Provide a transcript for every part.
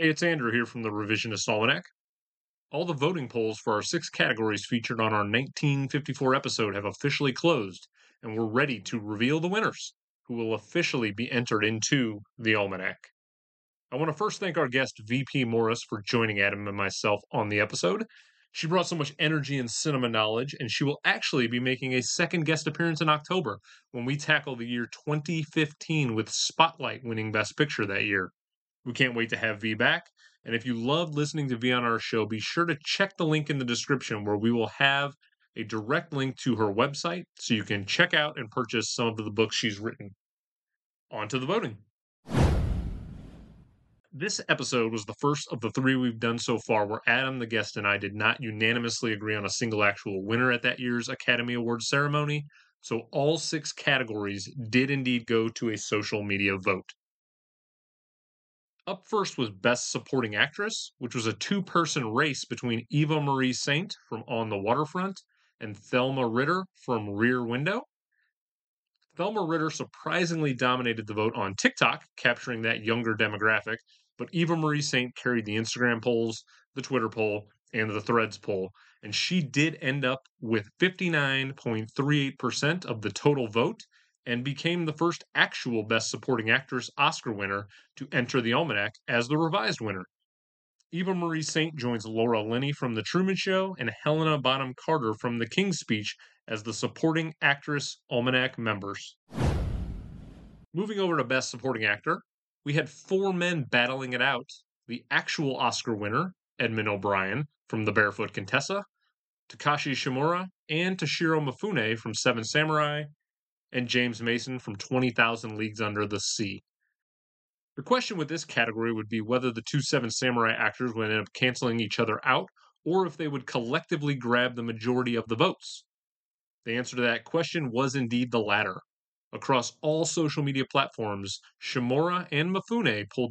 Hey, it's Andrew here from the Revisionist Almanac. All the voting polls for our six categories featured on our 1954 episode have officially closed, and we're ready to reveal the winners, who will officially be entered into the Almanac. I want to first thank our guest, VP Morris, for joining Adam and myself on the episode. She brought so much energy and cinema knowledge, and she will actually be making a second guest appearance in October when we tackle the year 2015 with Spotlight winning Best Picture that year. We can't wait to have V back. And if you loved listening to V on our show, be sure to check the link in the description where we will have a direct link to her website so you can check out and purchase some of the books she's written. On to the voting. This episode was the first of the three we've done so far where Adam, the guest, and I did not unanimously agree on a single actual winner at that year's Academy Awards ceremony. So all six categories did indeed go to a social media vote. Up first was Best Supporting Actress, which was a two-person race between Eva Marie Saint from On the Waterfront and Thelma Ritter from Rear Window. Thelma Ritter surprisingly dominated the vote on TikTok, capturing that younger demographic, but Eva Marie Saint carried the Instagram polls, the Twitter poll, and the Threads poll, and she did end up with 59.38% of the total vote and became the first actual Best Supporting Actress Oscar winner to enter the Almanac as the revised winner. Eva Marie Saint joins Laura Linney from The Truman Show and Helena Bonham Carter from The King's Speech as the Supporting Actress Almanac members. Moving over to Best Supporting Actor, we had four men battling it out. The actual Oscar winner, Edmund O'Brien from The Barefoot Contessa, Takashi Shimura, and Toshiro Mifune from Seven Samurai, and James Mason from 20,000 Leagues Under the Sea. The question with this category would be whether the two Seven Samurai actors would end up canceling each other out, or if they would collectively grab the majority of the votes. The answer to that question was indeed the latter. Across all social media platforms, Shimura and Mifune pulled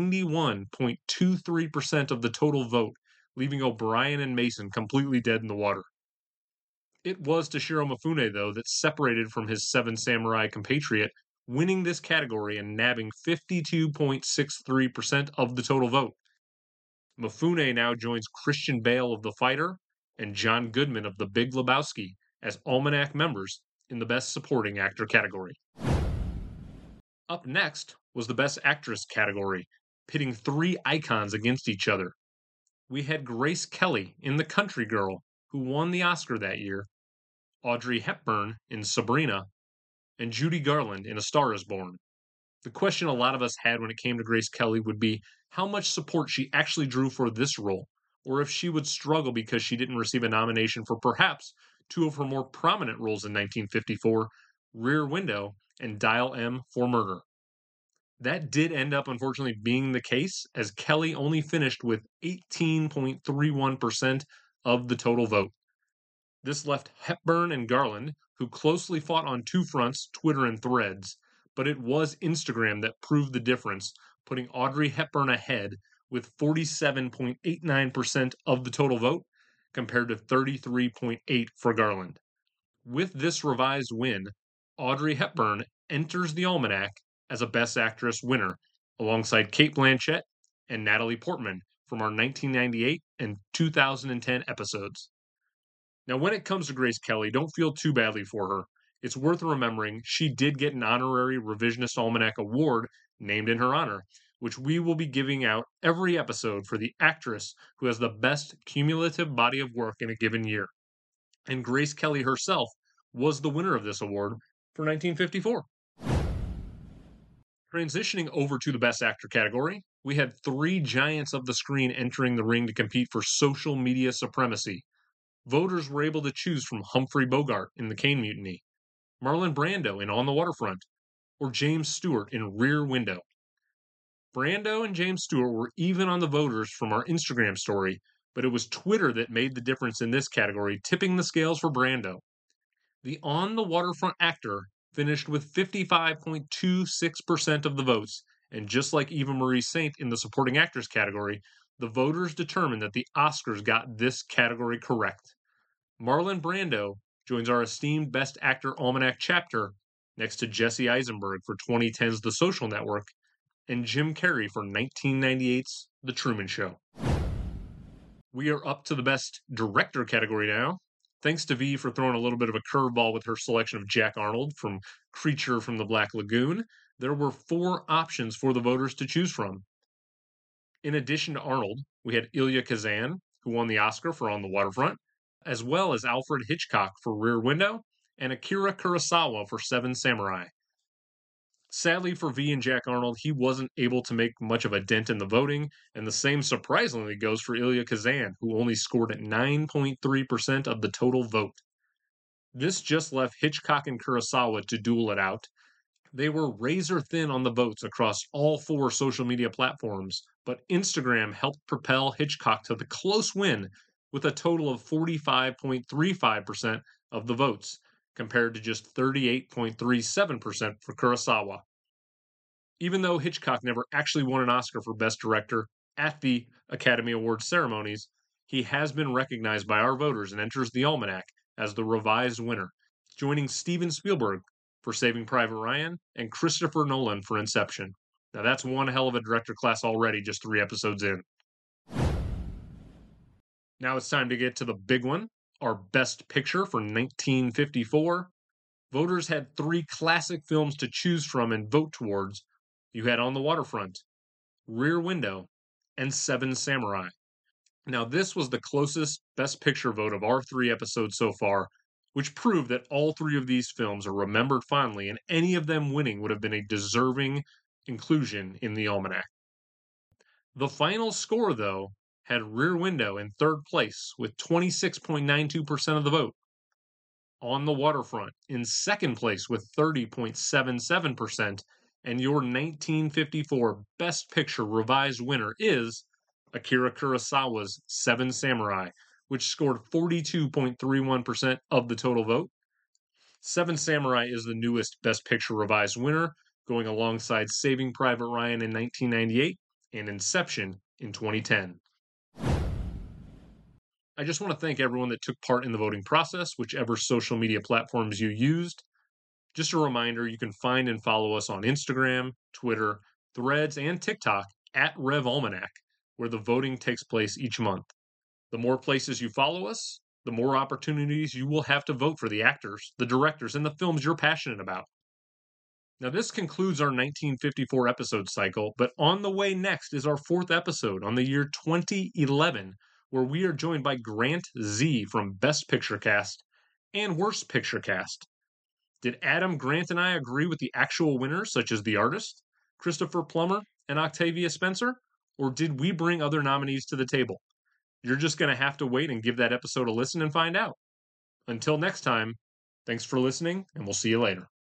91.23% of the total vote, leaving O'Brien and Mason completely dead in the water. It was Toshiro Mifune, though, that separated from his Seven Samurai compatriot, winning this category and nabbing 52.63% of the total vote. Mifune now joins Christian Bale of The Fighter and John Goodman of The Big Lebowski as Almanac members in the Best Supporting Actor category. Up next was the Best Actress category, pitting three icons against each other. We had Grace Kelly in The Country Girl, who won the Oscar that year, Audrey Hepburn in Sabrina, and Judy Garland in A Star is Born. The question a lot of us had when it came to Grace Kelly would be how much support she actually drew for this role, or if she would struggle because she didn't receive a nomination for perhaps two of her more prominent roles in 1954, Rear Window and Dial M for Murder. That did end up unfortunately being the case, as Kelly only finished with 18.31% of the total vote. This left Hepburn and Garland, who closely fought on two fronts, Twitter and Threads, but it was Instagram that proved the difference, putting Audrey Hepburn ahead with 47.89% of the total vote compared to 33.8% for Garland. With this revised win, Audrey Hepburn enters the Almanac as a Best Actress winner alongside Cate Blanchett and Natalie Portman from our 1998 and 2010 episodes. Now, when it comes to Grace Kelly, don't feel too badly for her. It's worth remembering she did get an honorary Revisionist Almanac award named in her honor, which we will be giving out every episode for the actress who has the best cumulative body of work in a given year. And Grace Kelly herself was the winner of this award for 1954. Transitioning over to the Best Actor category, we had three giants of the screen entering the ring to compete for social media supremacy. Voters were able to choose from Humphrey Bogart in The Caine Mutiny, Marlon Brando in On the Waterfront, or James Stewart in Rear Window. Brando and James Stewart were even on the voters from our Instagram story, but it was Twitter that made the difference in this category, tipping the scales for Brando. The On the Waterfront actor finished with 55.26% of the votes, and just like Eva Marie Saint in the Supporting Actors category, the voters determined that the Oscars got this category correct. Marlon Brando joins our esteemed Best Actor Almanac chapter next to Jesse Eisenberg for 2010's The Social Network and Jim Carrey for 1998's The Truman Show. We are up to the Best Director category now. Thanks to V for throwing a little bit of a curveball with her selection of Jack Arnold from Creature from the Black Lagoon. There were 4 options for the voters to choose from. In addition to Arnold, we had Ilya Kazan, who won the Oscar for On the Waterfront, as well as Alfred Hitchcock for Rear Window, and Akira Kurosawa for Seven Samurai. Sadly for V and Jack Arnold, he wasn't able to make much of a dent in the voting, and the same surprisingly goes for Ilya Kazan, who only scored at 9.3% of the total vote. This just left Hitchcock and Kurosawa to duel it out. They were razor thin on the votes across all 4 social media platforms, but Instagram helped propel Hitchcock to the close win with a total of 45.35% of the votes, compared to just 38.37% for Kurosawa. Even though Hitchcock never actually won an Oscar for Best Director at the Academy Awards ceremonies, he has been recognized by our voters and enters the Almanac as the revised winner, joining Steven Spielberg for Saving Private Ryan and Christopher Nolan for Inception. Now that's one hell of a director class already, just 3 episodes in. Now it's time to get to the big one, our Best Picture for 1954. Voters had 3 classic films to choose from and vote towards. You had On the Waterfront, Rear Window, and Seven Samurai. Now, this was the closest Best Picture vote of our 3 episodes so far, which proved that all 3 of these films are remembered fondly, and any of them winning would have been a deserving inclusion in the Almanac. The final score, though, had Rear Window in 3rd place with 26.92% of the vote. On the Waterfront in 2nd place with 30.77%, and your 1954 Best Picture revised winner is Akira Kurosawa's Seven Samurai, which scored 42.31% of the total vote. Seven Samurai is the newest Best Picture revised winner, going alongside Saving Private Ryan in 1998 and Inception in 2010. I just want to thank everyone that took part in the voting process, whichever social media platforms you used. Just a reminder, you can find and follow us on Instagram, Twitter, Threads, and TikTok at RevAlmanac, where the voting takes place each month. The more places you follow us, the more opportunities you will have to vote for the actors, the directors, and the films you're passionate about. Now, this concludes our 1954 episode cycle, but on the way next is our 4th episode on the year 2011, where we are joined by Grant Z from Best Picture Cast and Worst Picture Cast. Did Adam, Grant, and I agree with the actual winners, such as The Artist, Christopher Plummer, and Octavia Spencer? Or did we bring other nominees to the table? You're just going to have to wait and give that episode a listen and find out. Until next time, thanks for listening, and we'll see you later.